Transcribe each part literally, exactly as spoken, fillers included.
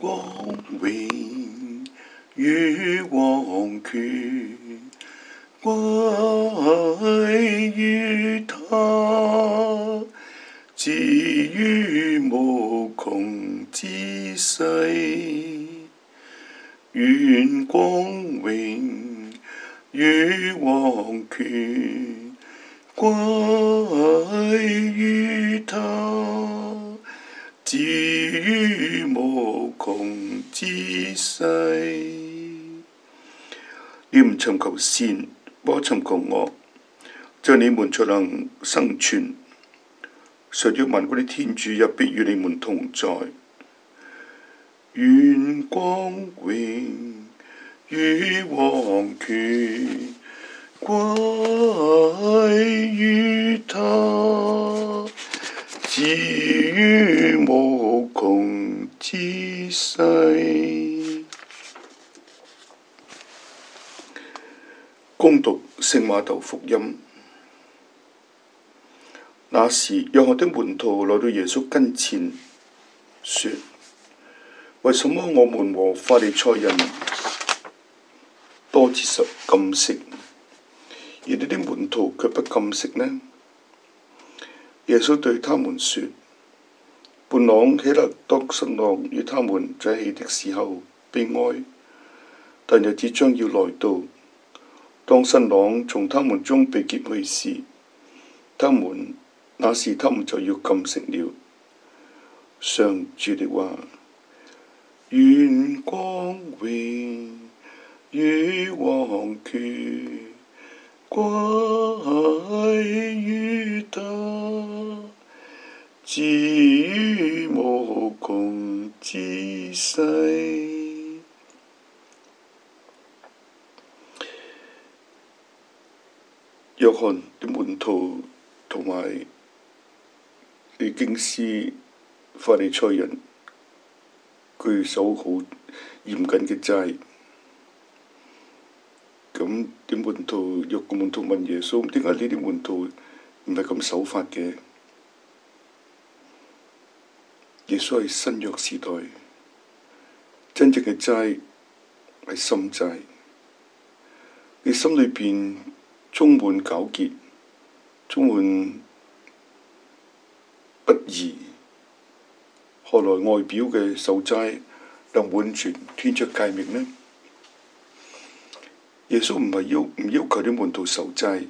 光榮與王權歸於他，至於無窮之世。願光榮與王權歸於他，至於無窮之世。你唔尋求善，不尋求惡，這樣你們才能生存。上主萬軍的天主也必與你們同在。願光榮與王權歸於他，至於無窮之世。恭讀聖瑪竇福音。那時，約翰的門徒來到耶穌跟前，說：為什麼我們和法利賽人多接受禁食，而你的門徒卻不禁食呢？耶穌對他們說：伴郎喜樂當新郎與他們在一起的時候悲哀，但日子將要來到，當新郎從他們中被劫去時，他們那時他們就要禁食了。上主的話。願光榮與王權歸於他，至於無窮之世。約翰的門徒同埋啲經師法利賽人，佢守好嚴謹嘅齋。咁啲門徒，約個門徒問耶穌：點解你啲門徒唔係咁守法嘅？耶穌係新約時代真正嘅齋係心齋，你心裏邊充滿糾結，充滿不義，何來外表嘅守齋能滿全天主誡命呢？耶穌唔係要唔要求啲門徒守齋，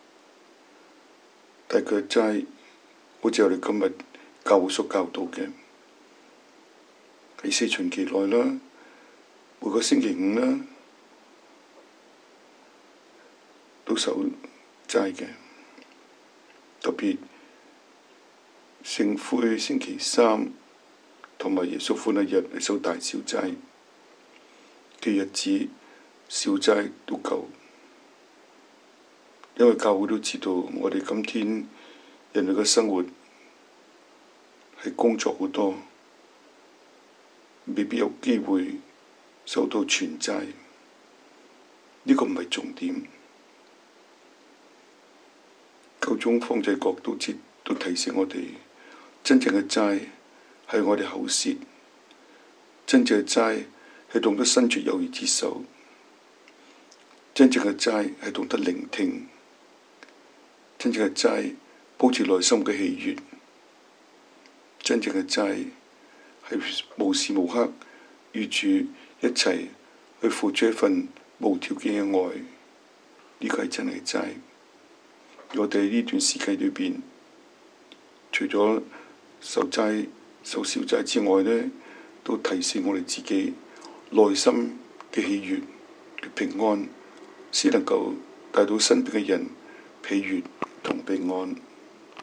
但係佢嘅齋好似我哋今日教會所教導嘅，喺四旬期內啦，每個星期五啦，都守齋嘅，特別聖灰星期三同埋耶穌歡喜日嚟守大小齋嘅日子，小齋都夠，因為教會都知道我哋今天人類嘅生活係工作好多，未必有機會守到全齋。呢個唔係重點。教宗方濟各都知都提醒我哋，真正嘅齋係我哋口舌，真正嘅齋係懂得伸出友誼之手，真正嘅齋係懂得聆聽，真正嘅齋保持內心嘅喜悅，真正嘅齋係無時無刻與主一齊去付出一份無條件嘅愛，呢個係真係齋。我哋喺呢段時期裏邊，除咗守齋、守小齋之外呢，都提醒我哋自己內心嘅喜悅、嘅平安，先能夠帶到身邊嘅人喜悅同平安。